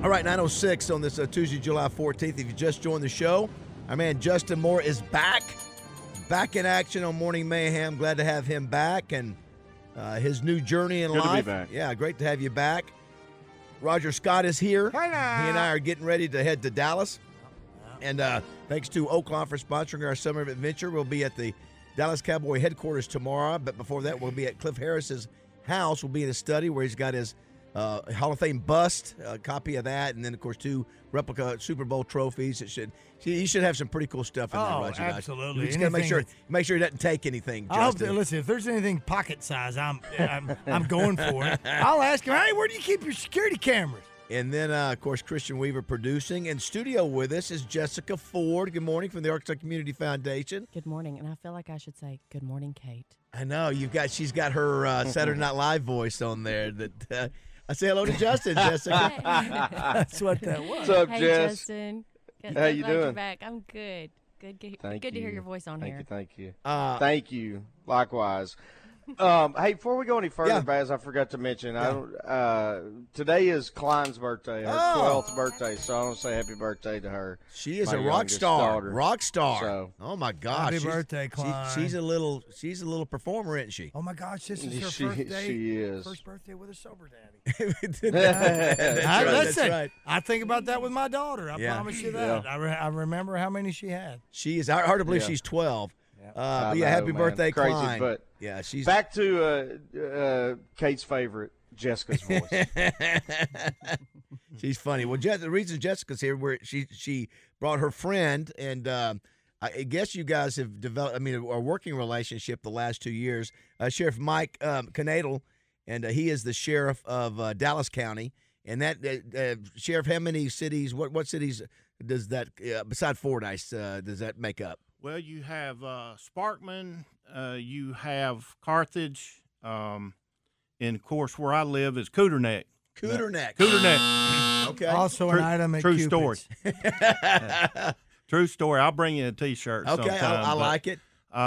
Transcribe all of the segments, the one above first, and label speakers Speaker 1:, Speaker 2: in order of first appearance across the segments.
Speaker 1: All right, 9:06 on this Tuesday, July 14th. If you just joined the show, our man Justin Moore is back in action on Morning Mayhem. Glad to have him back and his new journey in
Speaker 2: Good
Speaker 1: life.
Speaker 2: to be back.
Speaker 1: Yeah, great to have you back. Roger Scott is here.
Speaker 3: Hello.
Speaker 1: He and I are getting ready to head to Dallas. And thanks to Oaklawn for sponsoring our summer adventure. We'll be at the Dallas Cowboy headquarters tomorrow, but before that, we'll be at Cliff Harris's house. We'll be in his study where he's got his Hall of Fame bust, a copy of that, and then, of course, 2 replica Super Bowl trophies. He should have some pretty cool stuff in there, Roger.
Speaker 3: Absolutely.
Speaker 1: You just got to make sure he doesn't take anything,
Speaker 3: I hope
Speaker 1: Justin.
Speaker 3: listen, if there's anything pocket size, I'm going for it. I'll ask him, hey, where do you keep your security cameras?
Speaker 1: And then, of course, Christian Weaver producing. In studio with us is Jessica Ford. Good morning from the Arkansas Community Foundation.
Speaker 4: Good morning, and I feel like I should say good morning, Kate.
Speaker 1: I know she's got her Saturday Night Live voice on there. That I say hello to Justin, Jessica.
Speaker 3: That's what that was.
Speaker 2: What's up,
Speaker 4: Hey,
Speaker 2: Jess?
Speaker 4: Justin.
Speaker 2: How you
Speaker 4: glad You're
Speaker 2: doing?
Speaker 4: back. I'm good. Good
Speaker 2: Thank
Speaker 4: to hear
Speaker 2: you.
Speaker 4: your voice on
Speaker 2: Thank
Speaker 4: here.
Speaker 2: you, thank you.
Speaker 1: Thank
Speaker 2: you. Likewise. Hey, before we go any further,
Speaker 1: Yeah.
Speaker 2: Baz, I forgot to mention, today is Klein's birthday, her 12th birthday, so I want to say happy birthday to her.
Speaker 1: She is
Speaker 2: my
Speaker 1: a rock
Speaker 2: youngest
Speaker 1: star.
Speaker 2: daughter.
Speaker 1: Rock star.
Speaker 2: So-
Speaker 1: Oh my gosh.
Speaker 3: Happy birthday, Klein.
Speaker 1: She's a little performer, isn't she?
Speaker 3: Oh, my gosh, this is her
Speaker 2: She-
Speaker 3: first day.
Speaker 2: she is.
Speaker 3: First birthday with a sober daddy.
Speaker 1: That's right.
Speaker 3: Listen,
Speaker 1: That's right.
Speaker 3: I think about that with my daughter. I
Speaker 1: Yeah.
Speaker 3: promise you that. I remember how many she had.
Speaker 1: She is hard to believe
Speaker 2: Yeah.
Speaker 1: she's 12.
Speaker 2: I
Speaker 1: But yeah,
Speaker 2: know,
Speaker 1: happy
Speaker 2: man.
Speaker 1: birthday,
Speaker 2: Crazy,
Speaker 1: Klein.
Speaker 2: but
Speaker 1: yeah, she's
Speaker 2: back to Kate's favorite, Jessica's voice.
Speaker 1: she's funny. Well, the reason Jessica's here, where she brought her friend, and I guess you guys have developed, a working relationship the last 2 years. Sheriff Mike Knadel, and he is the sheriff of Dallas County. And that sheriff, how many cities? What cities does that besides Fordyce does that make up?
Speaker 5: Well, you have Sparkman, you have Carthage, and of course where I live is Cooter Neck.
Speaker 1: Cooter Neck. Okay.
Speaker 3: Also an item at
Speaker 5: True
Speaker 3: Cupid's.
Speaker 5: story. True story. I'll bring you a T-shirt.
Speaker 1: Okay,
Speaker 5: sometime,
Speaker 1: I
Speaker 5: but,
Speaker 1: like it.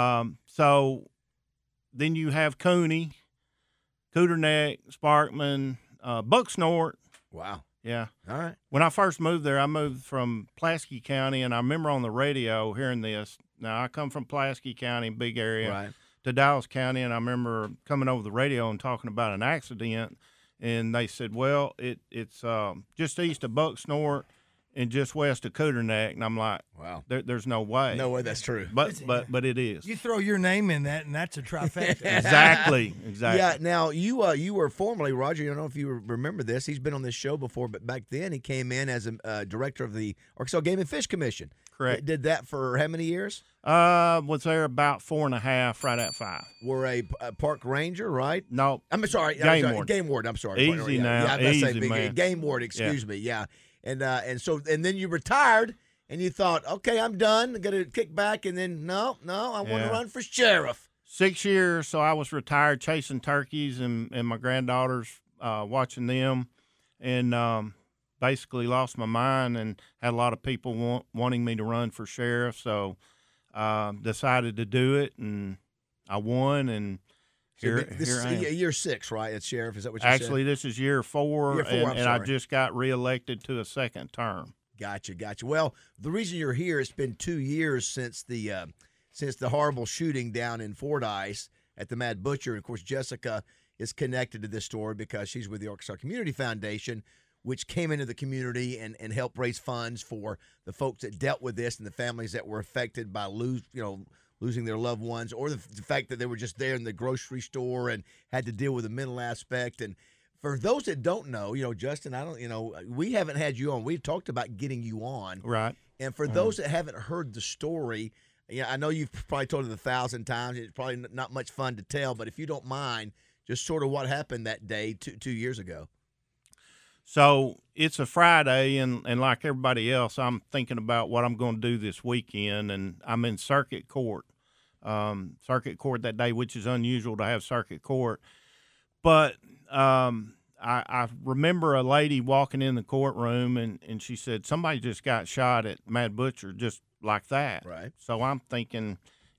Speaker 5: So then you have Cooney, Cooter Neck, Sparkman, Bucksnort.
Speaker 1: Wow.
Speaker 5: Yeah.
Speaker 1: All right.
Speaker 5: When I first moved there, I moved from Pulaski County, and I remember on the radio hearing this. Now, I come from Pulaski County, big area,
Speaker 1: Right.
Speaker 5: to Dallas County, and I remember coming over the radio and talking about an accident, and they said, well, it's just east of Bucksnort and just west of Cooter Neck, and I'm like,
Speaker 1: Wow.
Speaker 5: there's no way.
Speaker 1: No way that's true.
Speaker 5: But it is.
Speaker 3: You throw your name in that, and that's a trifecta.
Speaker 5: Exactly.
Speaker 1: Yeah. Now you were formerly, Roger. I don't know if you remember this. He's been on this show before, but back then he came in as a director of the Arkansas Game and Fish Commission.
Speaker 5: Correct.
Speaker 1: Did that for how many years?
Speaker 5: Was there about 4.5, right at 5.
Speaker 1: Were a park ranger, right?
Speaker 5: No.
Speaker 1: I'm sorry.
Speaker 5: Game warden.
Speaker 1: Game warden. I'm sorry.
Speaker 5: Easy now.
Speaker 1: Yeah, I was about to say,
Speaker 5: Easy, man.
Speaker 1: Game warden. Excuse me. Yeah. And then you retired, and you thought, okay, I'm done. I'm gonna kick back, and then no, I want to run for sheriff.
Speaker 5: 6 years, so I was retired chasing turkeys and my granddaughters, watching them, and basically lost my mind and had a lot of people wanting me to run for sheriff, so decided to do it, and I won, and here I am.
Speaker 1: Year 6, right? It's sheriff. Is that what you
Speaker 5: Actually, this is year 4,
Speaker 1: Year 4, I'm
Speaker 5: and I
Speaker 1: sorry.
Speaker 5: just got reelected to a second term.
Speaker 1: Gotcha. Well, the reason you're here, it's been 2 years since the horrible shooting down in Fordyce at the Mad Butcher. Of course, Jessica is connected to this story because she's with the Arkansas Community Foundation, which came into the community and helped raise funds for the folks that dealt with this and the families that were affected by losing their loved ones, or the fact that they were just there in the grocery store and had to deal with the mental aspect. And for those that don't know, Justin, we haven't had you on. We've talked about getting you on.
Speaker 5: Right.
Speaker 1: And for those that haven't heard the story, I know you've probably told it 1,000 times. It's probably not much fun to tell, but if you don't mind, just sort of what happened that day 2 years ago.
Speaker 5: So it's a Friday, and like everybody else, I'm thinking about what I'm going to do this weekend, and I'm in circuit court. That day, which is unusual to have circuit court. But I remember a lady walking in the courtroom, and she said, somebody just got shot at Mad Butcher, just like that.
Speaker 1: Right.
Speaker 5: So I'm thinking,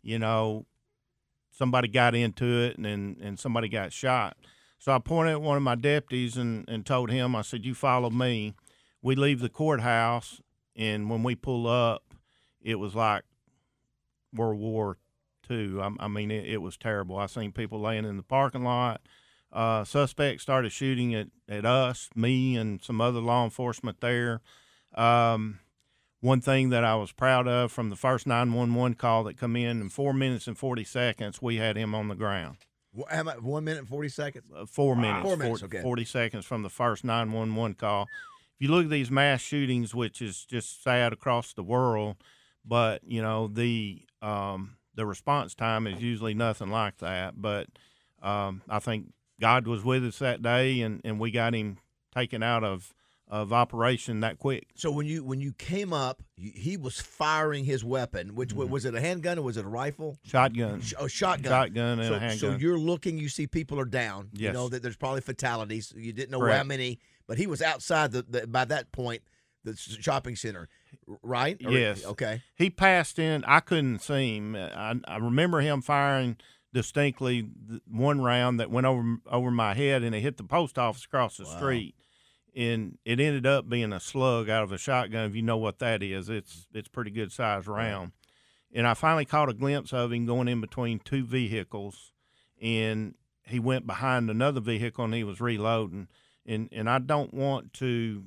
Speaker 5: somebody got into it, and somebody got shot. So I pointed at one of my deputies and told him, I said, you follow me. we leave the courthouse, and when we pull up, it was like World War II. I mean, it was terrible. I seen people laying in the parking lot. Suspects started shooting at us, me, and some other law enforcement there. One thing that I was proud of from the first 911 call that come in 4 minutes and 40 seconds, we had him on the ground.
Speaker 1: How about 1 minute and 40 seconds?
Speaker 5: 4 minutes.
Speaker 1: 4 minutes, okay.
Speaker 5: 40 seconds from the first 911 call. If you look at these mass shootings, which is just sad across the world, but, you know, the response time is usually nothing like that. But I think God was with us that day, and we got him taken out of operation that quick.
Speaker 1: So when you came up, he was firing his weapon, which was it a handgun or was it a rifle?
Speaker 5: Shotgun.
Speaker 1: Shotgun.
Speaker 5: Shotgun and
Speaker 1: so,
Speaker 5: a handgun.
Speaker 1: So you're looking, you see people are down.
Speaker 5: Yes.
Speaker 1: You know that there's probably fatalities. You didn't know
Speaker 5: Correct.
Speaker 1: how many, but he was outside by that point, the shopping center, right?
Speaker 5: Yes.
Speaker 1: Okay.
Speaker 5: He passed in. I couldn't see him. I remember him firing distinctly one round that went over my head, and it hit the post office across the street. And it ended up being a slug out of a shotgun. If you know what that is, it's pretty good sized round. And I finally caught a glimpse of him going in between two vehicles, and he went behind another vehicle and he was reloading. And I don't want to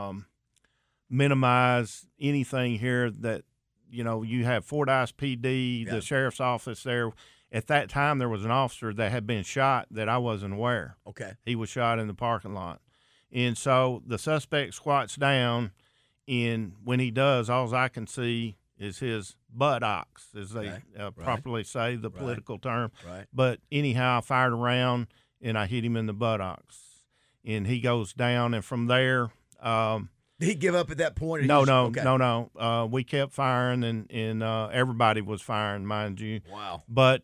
Speaker 5: minimize anything here that, you know, you have Fordyce PD, the sheriff's office there. At that time, there was an officer that had been shot that I wasn't aware.
Speaker 1: Okay.
Speaker 5: He was shot in the parking lot. And so the suspect squats down, and when he does, all I can see is his buttocks, as they properly say, the political term.
Speaker 1: Right.
Speaker 5: But anyhow, I fired around, and I hit him in the buttocks. And he goes down, and from there
Speaker 1: did he give up at that point?
Speaker 5: No. We kept firing, and everybody was firing, mind you.
Speaker 1: Wow.
Speaker 5: But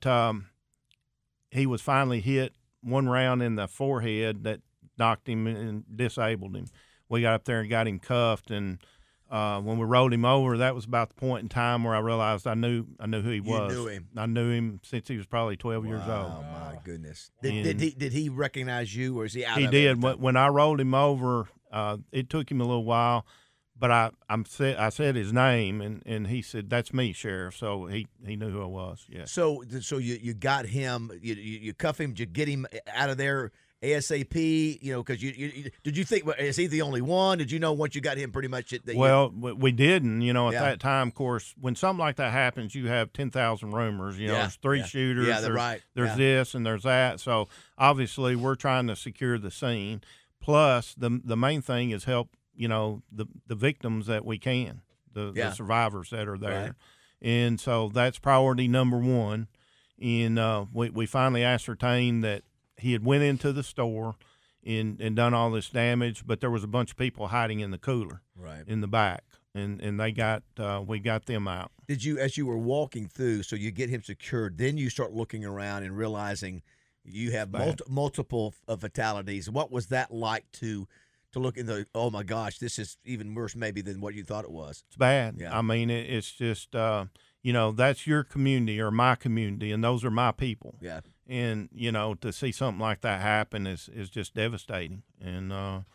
Speaker 5: he was finally hit one round in the forehead that knocked him and disabled him. We got up there and got him cuffed, and when we rolled him over, that was about the point in time where I realized I knew who he was.
Speaker 1: You knew him.
Speaker 5: I knew him since he was probably 12 years old.
Speaker 1: Oh my goodness! Did he recognize you, or is he out?
Speaker 5: He
Speaker 1: of
Speaker 5: did.
Speaker 1: it?
Speaker 5: When I rolled him over, it took him a little while, but I said his name, and he said, "That's me, Sheriff." So he knew who I was. Yeah.
Speaker 1: So you got him. You cuff him. Did you get him out of there ASAP? You know, because you did you think, is he the only one? Did you know once you got him pretty much?
Speaker 5: We didn't. You know, at that time, of course, when something like that happens, you have 10,000 rumors. You know, there's three shooters.
Speaker 1: Yeah, they're right.
Speaker 5: There's this and there's that. So obviously, we're trying to secure the scene. Plus, the main thing is help, you know, the victims that we can, the survivors that are there. Right. And so that's priority number one. And we finally ascertained that he had went into the store and done all this damage, but there was a bunch of people hiding in the cooler in the back. And we got them out.
Speaker 1: Did you, as you were walking through, so you get him secured, then you start looking around and realizing you have multiple fatalities. What was that like to look in the, oh my gosh, this is even worse maybe than what you thought it was?
Speaker 5: It's bad.
Speaker 1: Yeah.
Speaker 5: I mean, it's just, you know, that's your community or my community, and those are my people.
Speaker 1: Yeah.
Speaker 5: And, you know, to see something like that happen is just devastating. And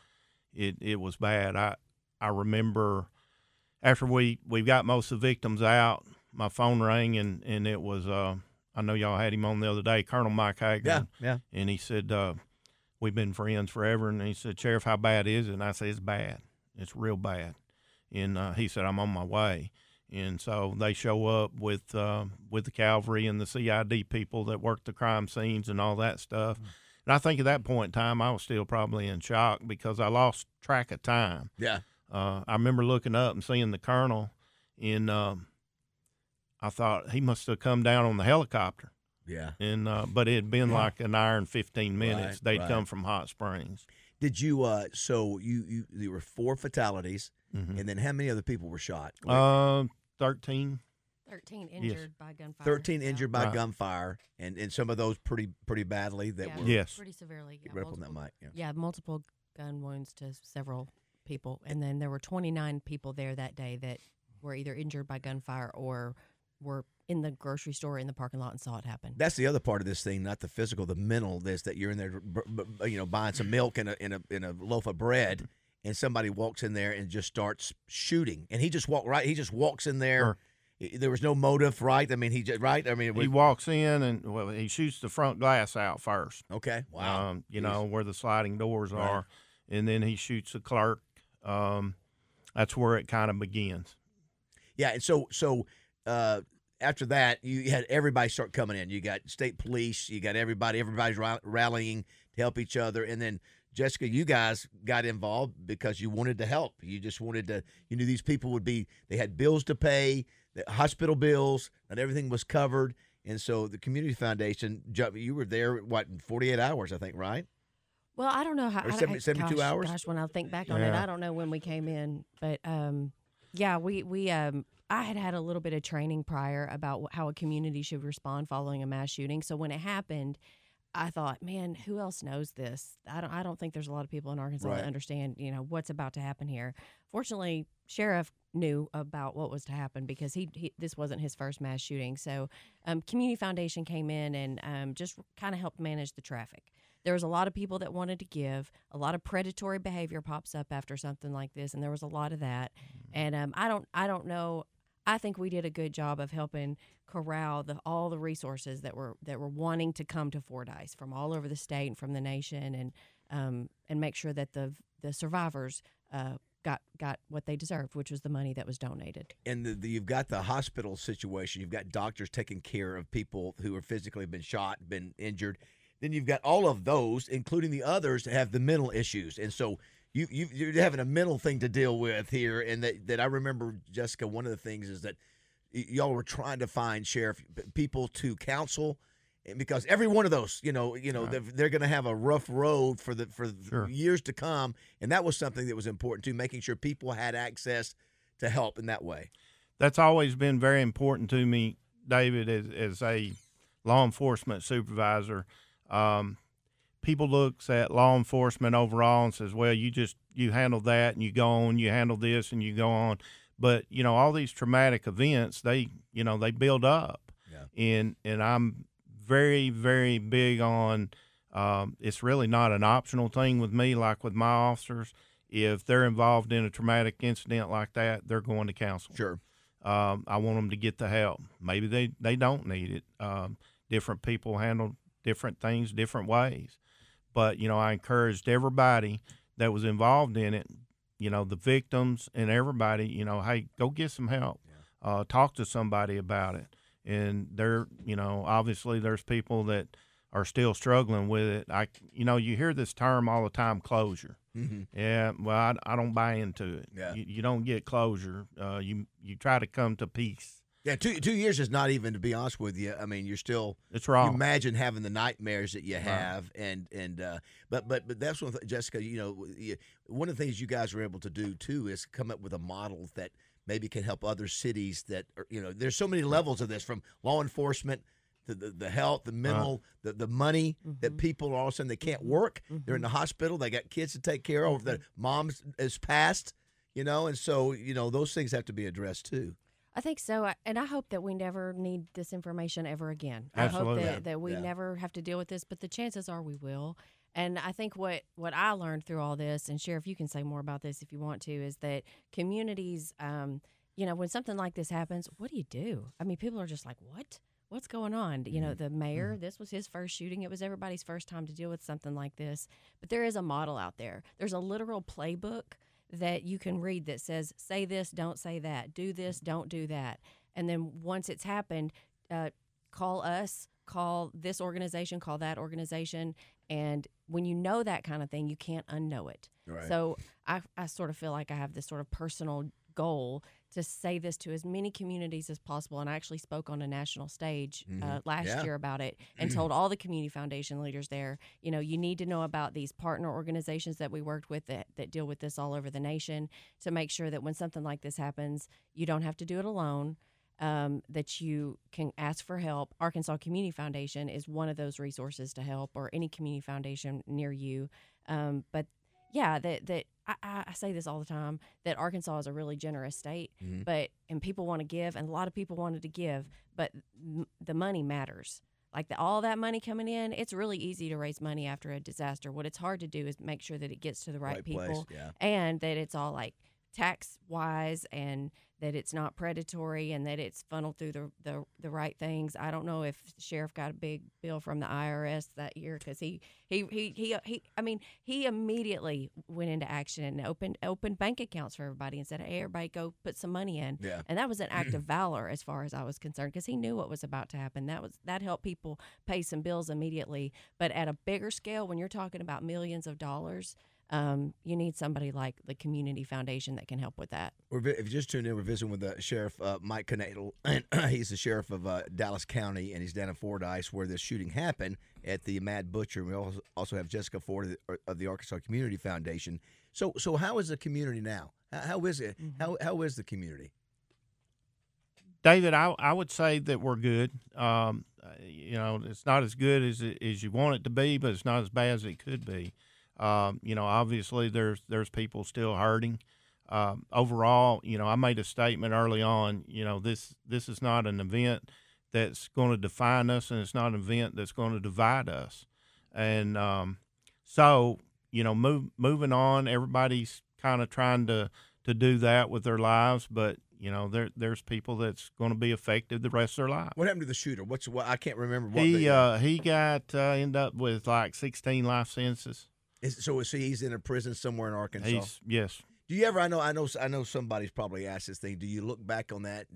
Speaker 5: it was bad. I remember after we got most of the victims out, my phone rang, and it was I know y'all had him on the other day, Colonel Mike Hagler.
Speaker 1: Yeah.
Speaker 5: And he said, we've been friends forever. And he said, Sheriff, how bad is it? And I said, it's bad. It's real bad. And he said, I'm on my way. And so they show up with the cavalry and the CID people that work the crime scenes and all that stuff. And I think at that point in time, I was still probably in shock because I lost track of time.
Speaker 1: Yeah.
Speaker 5: I remember looking up and seeing the colonel, and I thought he must have come down on the helicopter.
Speaker 1: Yeah.
Speaker 5: And but it had been like an hour and 15 minutes.
Speaker 1: Right,
Speaker 5: They'd come from Hot Springs.
Speaker 1: Did you? So you there were 4 fatalities, and then how many other people were shot?
Speaker 5: 13.
Speaker 4: 13 injured by gunfire.
Speaker 1: 13 injured by gunfire, and some of those pretty badly. That were
Speaker 4: pretty severely. Yeah,
Speaker 1: rip on that mic.
Speaker 4: Yeah, multiple gun wounds to several people, and then there were 29 people there that day that were either injured by gunfire or were in the grocery store in the parking lot and saw it happen.
Speaker 1: That's the other part of this thing, not the physical, the mental. This that you're in there, you know, buying some milk and a loaf of bread, and somebody walks in there and just starts shooting, and he just walks in there.
Speaker 5: Sure.
Speaker 1: There was no motive, right? I mean,
Speaker 5: He walks in and he shoots the front glass out first.
Speaker 1: Okay, wow.
Speaker 5: You know where the sliding doors
Speaker 1: Right.
Speaker 5: are, and then he shoots the clerk. That's where it kind of begins.
Speaker 1: Yeah, and so after that, you had everybody start coming in. You got state police, you got everybody's rallying to help each other, and then Jessica, you guys got involved because you wanted to help. You just wanted to. You knew these people they had bills to pay, the hospital bills, and everything was covered. And so the Community Foundation, you were there, in 48 hours, I think, right?
Speaker 4: Well, I don't know how.
Speaker 1: Or 72 hours?
Speaker 4: Gosh, when I think back on it,
Speaker 5: Yeah.
Speaker 4: I don't know when we came in, but yeah, we I had a little bit of training prior about how a community should respond following a mass shooting. So when it happened, I thought, man, who else knows this? I don't think there's a lot of people in Arkansas
Speaker 1: Right.
Speaker 4: that understand, what's about to happen here. Fortunately, Sheriff knew about what was to happen because this wasn't his first mass shooting. So Community Foundation came in and just kind of helped manage the traffic. There was a lot of people that wanted to give. A lot of predatory behavior pops up after something like this, and there was a lot of that. And I don't know. I think we did a good job of helping corral all the resources that were wanting to come to Fordyce from all over the state and from the nation, and make sure that the survivors got what they deserved, which was the money that was donated.
Speaker 1: And you've got the hospital situation. You've got doctors taking care of people who are physically been shot, been injured. Then you've got all of those, including the others, that have the mental issues. And so you're having a mental thing to deal with here. And that I remember, Jessica, one of the things is that y'all were trying to find, Sheriff, people to counsel, because every one of those,
Speaker 5: Right.
Speaker 1: they're going to have a rough road for
Speaker 5: Sure.
Speaker 1: years to come. And that was something that was important too, making sure people had access to help in that way.
Speaker 5: That's always been very important to me, David, as a law enforcement supervisor. People looks at law enforcement overall and says, well, you handle that and you go on, you handle this and you go on. But, all these traumatic events, they build up.
Speaker 1: Yeah.
Speaker 5: And I'm very, very big on, it's really not an optional thing with me, like with my officers. If they're involved in a traumatic incident like that, they're going to counsel.
Speaker 1: Sure.
Speaker 5: I want them to get the help. Maybe they don't need it. Different people handle different things different ways. But, I encouraged everybody that was involved in it, the victims and everybody, hey, go get some help.
Speaker 1: Yeah.
Speaker 5: Talk to somebody about it. And obviously there's people that are still struggling with it. You hear this term all the time, closure.
Speaker 1: Mm-hmm.
Speaker 5: Yeah, well, I don't buy into it.
Speaker 1: Yeah.
Speaker 5: You don't get closure. You try to come to peace.
Speaker 1: Yeah, 2 years is not even, to be honest with you. I mean, you're still.
Speaker 5: It's
Speaker 1: You
Speaker 5: wrong.
Speaker 1: imagine having the nightmares that you have, but that's one thing, Jessica. One of the things you guys were able to do too is come up with a model that maybe can help other cities. That are, there's so many levels of this, from law enforcement to the health, the mental, the money that people all of a sudden they can't work. They're in the hospital. They got kids to take care of. The mom's is passed. And so those things have to be addressed too.
Speaker 4: I think so, and I hope that we never need this information ever again.
Speaker 5: Absolutely.
Speaker 4: I hope that we
Speaker 1: Yeah.
Speaker 4: never have to deal with this, but the chances are we will. And I think what I learned through all this, and Sheriff, you can say more about this if you want to, is that communities, when something like this happens, what do you do? I mean, people are just like, what? What's going on? The mayor, this was his first shooting. It was everybody's first time to deal with something like this. But there is a model out there. There's a literal playbook that you can read that says, say this, don't say that, do this, don't do that. And then once it's happened, call us, call this organization, call that organization. And when you know that kind of thing, you can't unknow it.
Speaker 1: Right.
Speaker 4: So I sort of feel like I have this sort of personal goal to say this to as many communities as possible. And I actually spoke on a national stage last
Speaker 1: Yeah.
Speaker 4: year about it and told all the community foundation leaders there, you need to know about these partner organizations that we worked with that deal with this all over the nation, to make sure that when something like this happens, you don't have to do it alone, that you can ask for help. Arkansas Community Foundation is one of those resources to help, or any community foundation near you. But yeah, that I say this all the time, that Arkansas is a really generous state, and people want to give, and a lot of people wanted to give, but the money matters. like all that money coming in, it's really easy to raise money after a disaster. What it's hard to do is make sure that it gets to the right
Speaker 1: Place,
Speaker 4: people
Speaker 1: yeah.
Speaker 4: and that it's all like tax wise and that it's not predatory and that it's funneled through the right things. I don't know if the sheriff got a big bill from the IRS that year because he immediately went into action and opened bank accounts for everybody and said, hey, everybody go put some money in.
Speaker 1: Yeah.
Speaker 4: And that was an act of valor as far as I was concerned because he knew what was about to happen. That helped people pay some bills immediately. But at a bigger scale, when you're talking about millions of dollars, you need somebody like the Community Foundation that can help with that.
Speaker 1: If you just tuned in, we're visiting with Sheriff Mike Knadel, and he's the sheriff of Dallas County, and he's down in Fordyce where this shooting happened at the Mad Butcher. We also have Jessica Ford of the Arkansas Community Foundation. So how is the community now? How is it?
Speaker 4: Mm-hmm.
Speaker 1: How is the community?
Speaker 5: David, I would say that we're good. It's not as good as you want it to be, but it's not as bad as it could be. Obviously there's people still hurting. Overall, I made a statement early on, this is not an event that's going to define us, and it's not an event that's going to divide us. And moving on, everybody's kind of trying to do that with their lives, but there's people that's going to be affected the rest of their life.
Speaker 1: What happened to the shooter? I can't remember.
Speaker 5: He got ended up with like 16 life sentences.
Speaker 1: He's in a prison somewhere in Arkansas?
Speaker 5: Yes.
Speaker 1: Do you ever? I know somebody's probably asked this thing. Do you look back on that?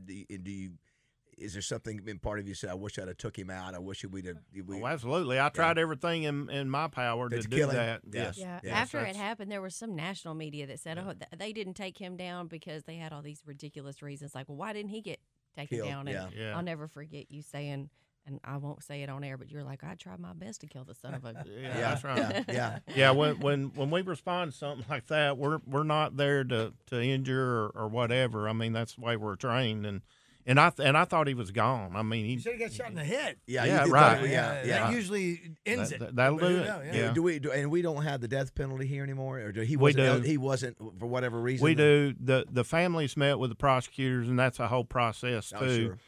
Speaker 1: Is there something in part of you say, I wish I'd have took him out? I wish we'd have.
Speaker 5: Absolutely. I tried everything in my power to do that. Yes.
Speaker 4: Yeah.
Speaker 5: Yes.
Speaker 4: After it happened, there was some national media that said, they didn't take him down because they had all these ridiculous reasons. Like, well, why didn't he get taken
Speaker 1: Killed,
Speaker 4: down? And
Speaker 5: yeah.
Speaker 4: I'll never forget you saying, and I won't say it on air, but you're like, I tried my best to kill the son of a.
Speaker 5: Yeah, that's right.
Speaker 1: Yeah.
Speaker 5: Yeah, when we respond to something like that, we're not there to injure or whatever. I mean, that's the way we're trained, and I thought he was gone. I mean,
Speaker 3: You said he got shot in the head.
Speaker 5: Yeah, right.
Speaker 3: That usually ends it.
Speaker 5: That'll do it.
Speaker 3: Yeah.
Speaker 5: Yeah.
Speaker 1: And we don't have the death penalty here anymore, or he wasn't for whatever reason.
Speaker 5: We do. The families met with the prosecutors, and that's a whole process too.
Speaker 1: Oh, sure.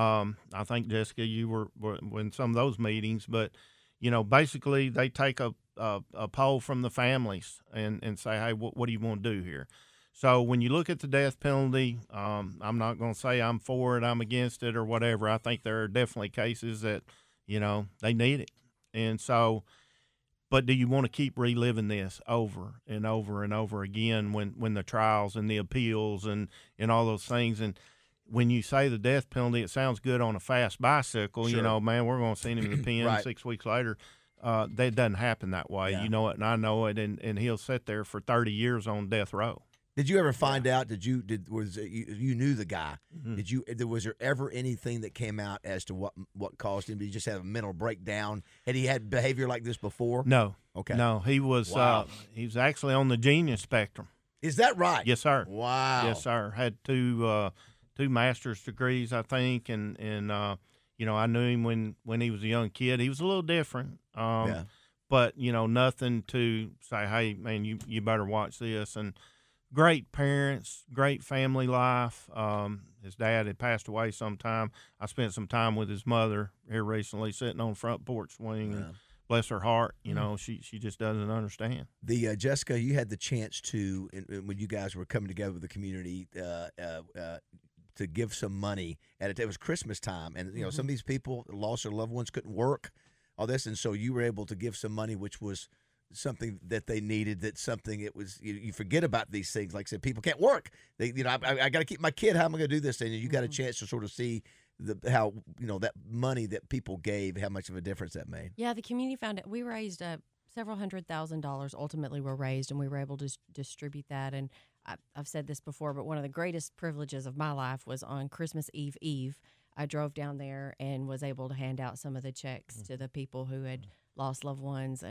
Speaker 5: I think, Jessica, you were in some of those meetings, but basically they take a poll from the families and say, hey, what do you want to do here? So when you look at the death penalty, I'm not going to say I'm for it, I'm against it, or whatever. I think there are definitely cases that they need it, and so. But do you want to keep reliving this over and over and over again when the trials and the appeals and all those things? And when you say the death penalty, it sounds good on a fast bicycle.
Speaker 1: Sure.
Speaker 5: Man, we're going to send him to the pen
Speaker 1: Right.
Speaker 5: 6 weeks later. That doesn't happen that way.
Speaker 1: Yeah.
Speaker 5: You know it, and I know it, and he'll sit there for 30 years on death row.
Speaker 1: Did you ever find out? You knew the guy?
Speaker 5: Mm-hmm.
Speaker 1: Was there ever anything that came out as to what caused him? Did he just have a mental breakdown? Had he had behavior like this before?
Speaker 5: No.
Speaker 1: Okay.
Speaker 5: No, he was.
Speaker 1: Wow.
Speaker 5: He was actually on the genius spectrum.
Speaker 1: Is that right?
Speaker 5: Yes, sir.
Speaker 1: Wow.
Speaker 5: Yes, sir. Had two master's degrees, I think, and I knew him when he was a young kid. He was a little different.
Speaker 1: Yeah.
Speaker 5: But nothing to say, hey, man, you better watch this. And great parents, great family life. His dad had passed away sometime. I spent some time with his mother here recently, sitting on the front porch swing. And bless her heart, she just doesn't understand.
Speaker 1: The Jessica, you had the chance to, when you guys were coming together with the community, to give some money. It was Christmas time, and some of these people lost their loved ones, couldn't work, all this, and so you were able to give some money, which was something that they needed. That something it was. You forget about these things. Like I said, people can't work. I got to keep my kid. How am I going to do this? And you got a chance to sort of see how that money that people gave, how much of a difference that made.
Speaker 4: Yeah, the community found it. We raised several $100,000 ultimately were raised, and we were able to distribute that. And I've said this before, but one of the greatest privileges of my life was on Christmas Eve. I drove down there and was able to hand out some of the checks to the people who had lost loved ones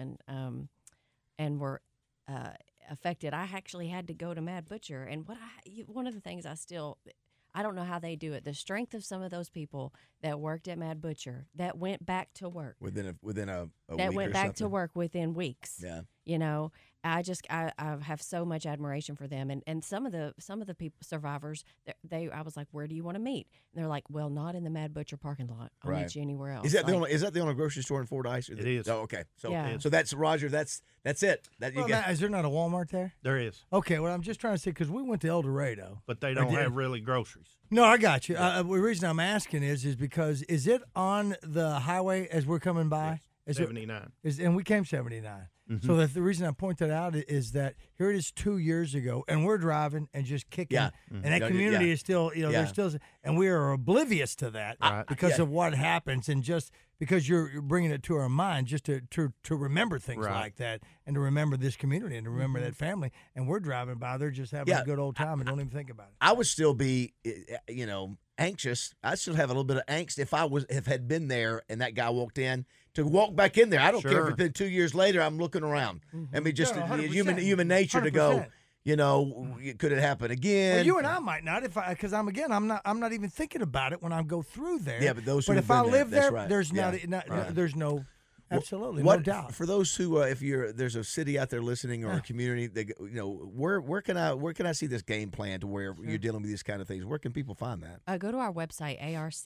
Speaker 4: and were affected. I actually had to go to Mad Butcher, and one of the things I don't know how they do it. The strength of some of those people that worked at Mad Butcher that went back to work
Speaker 1: Within a
Speaker 4: that
Speaker 1: week
Speaker 4: went
Speaker 1: or
Speaker 4: back
Speaker 1: something.
Speaker 4: to work within weeks.
Speaker 1: Yeah.
Speaker 4: You know, I have so much admiration for them, and some of the people survivors, I was like, where do you want to meet? And they're like, well, not in the Mad Butcher parking lot. I'll meet you anywhere else.
Speaker 1: Is that the only grocery store in Fordyce?
Speaker 5: It is.
Speaker 1: Oh, okay. So
Speaker 4: Yeah.
Speaker 1: so that's Roger. That's it. That you get.
Speaker 3: Is there not a Walmart there?
Speaker 5: There is,
Speaker 3: Okay, well, I'm just trying to say because we went to El Dorado.
Speaker 5: but they don't have really groceries.
Speaker 3: No, I got you. The reason I'm asking is because is it on the highway as we're coming by? Is it-
Speaker 5: 79.
Speaker 3: and we came 79. So the reason I point that out is that here it is 2 years ago, and we're driving and just kicking.
Speaker 1: Yeah.
Speaker 3: And that community is still,
Speaker 1: Yeah.
Speaker 3: they're still, and we are oblivious to that because of what happens, and just because you're bringing it to our mind, just to remember things like that, and to remember this community, and to remember that family. And we're driving by, they're just having a good old time and don't even think about it.
Speaker 1: I would still be, anxious. I'd still have a little bit of angst if I had been there and that guy walked in. To walk back in there, I don't care if it's been 2 years later. I'm looking around. I mean, just
Speaker 3: 100%.
Speaker 1: human nature to go.
Speaker 3: 100%.
Speaker 1: Could it happen again?
Speaker 3: Well, you and I might not, because I'm not even thinking about it when I go through there.
Speaker 1: Yeah, but those who have
Speaker 3: if I
Speaker 1: been there,
Speaker 3: live
Speaker 1: that's
Speaker 3: there,
Speaker 1: right.
Speaker 3: there's
Speaker 1: Yeah.
Speaker 3: there's no. Absolutely,
Speaker 1: What,
Speaker 3: no doubt.
Speaker 1: For those who, if there's a city out there listening or a community, where can I see this game plan to where you're dealing with these kind of things? Where can people find that?
Speaker 4: Go to our website,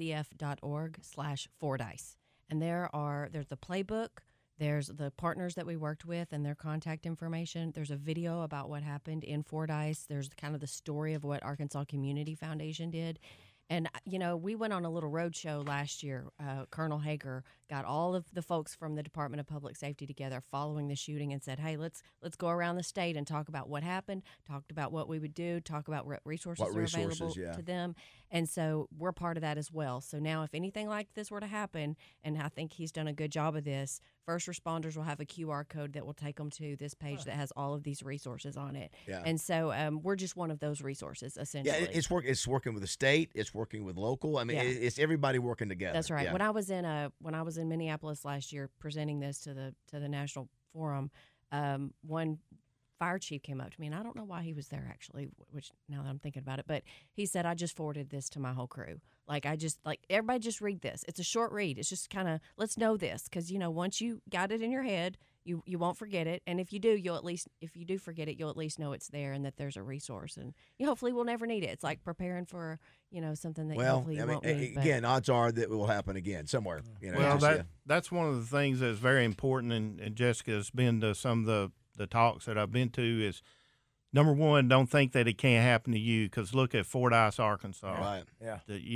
Speaker 4: arcf.org/Fordyce. And there's the playbook, there's the partners that we worked with and their contact information. There's a video about what happened in Fordyce. There's kind of the story of what Arkansas Community Foundation did. And, we went on a little road show last year. Colonel Hager got all of the folks from the Department of Public Safety together following the shooting and said, hey, let's go around the state and talk about what happened, talked about what we would do, talk about what resources are available to them. And so we're part of that as well. So now if anything like this were to happen, and I think he's done a good job of this, first responders will have a QR code that will take them to this page that has all of these resources on it.
Speaker 1: Yeah.
Speaker 4: And so we're just one of those resources, essentially.
Speaker 1: Yeah, it's working with the state. It's working with local. I mean, it's everybody working together.
Speaker 4: That's right.
Speaker 1: Yeah.
Speaker 4: When I was in Minneapolis last year presenting this to the National Forum, one fire chief came up to me, and I don't know why he was there actually, which now that I'm thinking about it, but he said, I just forwarded this to my whole crew. Everybody just read this. It's a short read. It's just kind of, let's know this, because, once you got it in your head, you won't forget it. And if you do, if you do forget it, you'll at least know it's there and that there's a resource. And hopefully we'll never need it. It's like preparing for, something that hopefully you won't need.
Speaker 1: Again, odds are that it will happen again somewhere.
Speaker 5: That's one of the things that's very important, and Jessica's been to some of the talks that I've been to is, number one, don't think that it can't happen to you, because look at Fordyce, Arkansas.
Speaker 1: Right.
Speaker 3: Yeah.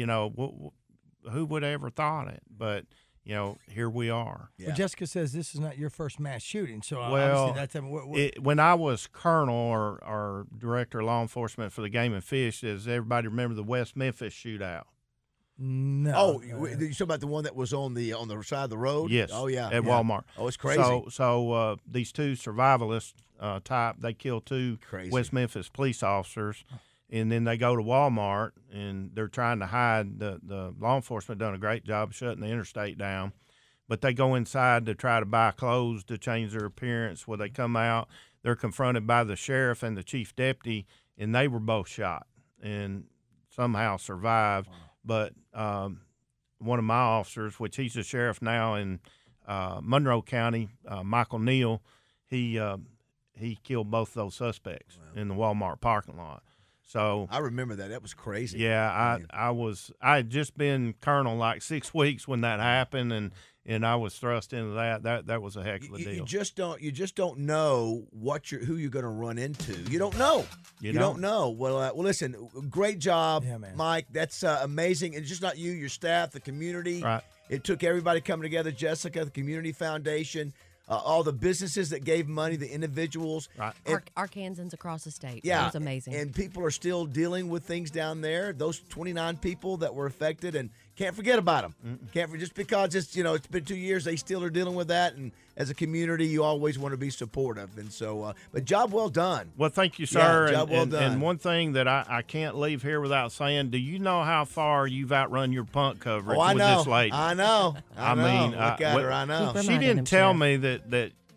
Speaker 5: Who would have ever thought it? But, here we are.
Speaker 1: Yeah.
Speaker 3: Well, Jessica says this is not your first mass shooting, so
Speaker 5: Well,
Speaker 3: obviously that's
Speaker 5: when I was colonel or director of law enforcement for the Game and Fish, does everybody remember the West Memphis shootout?
Speaker 1: No. Oh, you talking about the one that was on the side of the road?
Speaker 5: Yes.
Speaker 1: Oh, yeah.
Speaker 5: At Walmart.
Speaker 1: Oh, it's crazy.
Speaker 5: So these two survivalists type, they killed two West Memphis police officers, and then they go to Walmart, and they're trying to hide. The law enforcement done a great job shutting the interstate down, but they go inside to try to buy clothes to change their appearance. When they come out, they're confronted by the sheriff and the chief deputy, and they were both shot and somehow survived. Wow. But one of my officers, which he's the sheriff now in Monroe County, Michael Neal, he killed both those suspects in the Walmart parking lot. So
Speaker 1: I remember that. That was crazy.
Speaker 5: Yeah, I had just been colonel like 6 weeks when that happened, and I was thrust into that. That was a heck of a deal.
Speaker 1: You just don't know who you're going to run into. You don't know. You don't know. Well, listen. Great job, Mike. That's amazing. And just not you, your staff, the community.
Speaker 5: Right.
Speaker 1: It took everybody coming together. Jessica, the Community Foundation. All the businesses that gave money, the individuals.
Speaker 5: Right.
Speaker 4: Arkansans across the state.
Speaker 1: Yeah.
Speaker 4: It was amazing.
Speaker 1: And people are still dealing with things down there. Those 29 people that were affected, and can't forget about them. Just because it's been 2 years, they still are dealing with that. And as a community, you always want to be supportive. And so, but job well done.
Speaker 5: Well, thank you, sir.
Speaker 1: Yeah, job well done.
Speaker 5: And one thing that I can't leave here without saying, do you know how far you've outrun your punt coverage with this lady?
Speaker 1: I know.
Speaker 5: I mean,
Speaker 1: look at her. I know.
Speaker 5: She didn't tell me that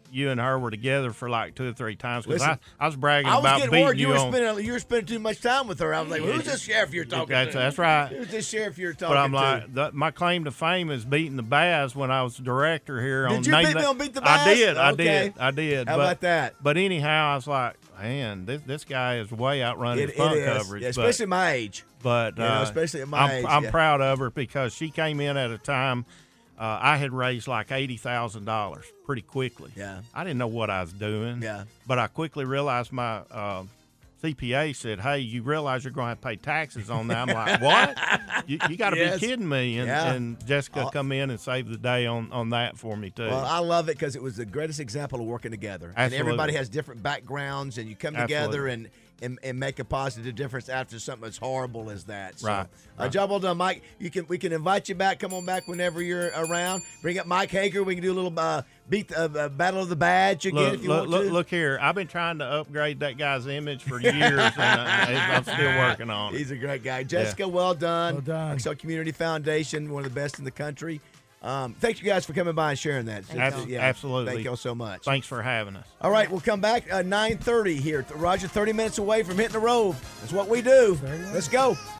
Speaker 5: you and her were together for like 2 or 3 times because
Speaker 1: Listen,
Speaker 5: I was bragging
Speaker 1: I was
Speaker 5: about
Speaker 1: getting
Speaker 5: beating
Speaker 1: worried
Speaker 5: you on.
Speaker 1: you were spending too much time with her. I was like, who's this sheriff you're talking to?
Speaker 5: That's right.
Speaker 1: Who's this sheriff you're talking
Speaker 5: But I'm
Speaker 1: to?
Speaker 5: like, my claim to fame is beating the Bass when I was director here.
Speaker 1: Did you beat me on Beat the Bass?
Speaker 5: I
Speaker 1: Okay.
Speaker 5: did.
Speaker 1: How about that?
Speaker 5: But anyhow, I was like, man, this guy is way outrunning his punt coverage.
Speaker 1: Yeah, especially at my age.
Speaker 5: But
Speaker 1: especially at my age.
Speaker 5: I'm
Speaker 1: yeah.
Speaker 5: proud of her because she came in at a time I had raised like $80,000 pretty quickly.
Speaker 1: Yeah.
Speaker 5: I didn't know what I was doing.
Speaker 1: Yeah.
Speaker 5: But I quickly realized my CPA said, hey, you realize you're going to have to pay taxes on that. I'm like, what? You got to
Speaker 1: Yes.
Speaker 5: be kidding me. And,
Speaker 1: Yeah.
Speaker 5: and Jessica come in and saved the day on that for me, too.
Speaker 1: Well, I love it because it was the greatest example of working together.
Speaker 5: Absolutely.
Speaker 1: And everybody has different backgrounds, and you come together and make a positive difference after something as horrible as that. So,
Speaker 5: Right.
Speaker 1: Job well done, Mike. We can invite you back. Come on back whenever you're around. Bring up Mike Hager. We can do a little Battle of the Badge again if you want to.
Speaker 5: Look here. I've been trying to upgrade that guy's image for years, and I'm still working on it.
Speaker 1: He's a great guy. Jessica, well done.
Speaker 3: Well done.
Speaker 1: Arkansas Community Foundation, one of the best in the country. Thank you guys for coming by and sharing that.
Speaker 5: Absolutely.
Speaker 1: Thank you all so much.
Speaker 5: Thanks for having us.
Speaker 1: All right, we'll come back 9:30 here. Roger, 30 minutes away from hitting the road. That's what we do. Let's go.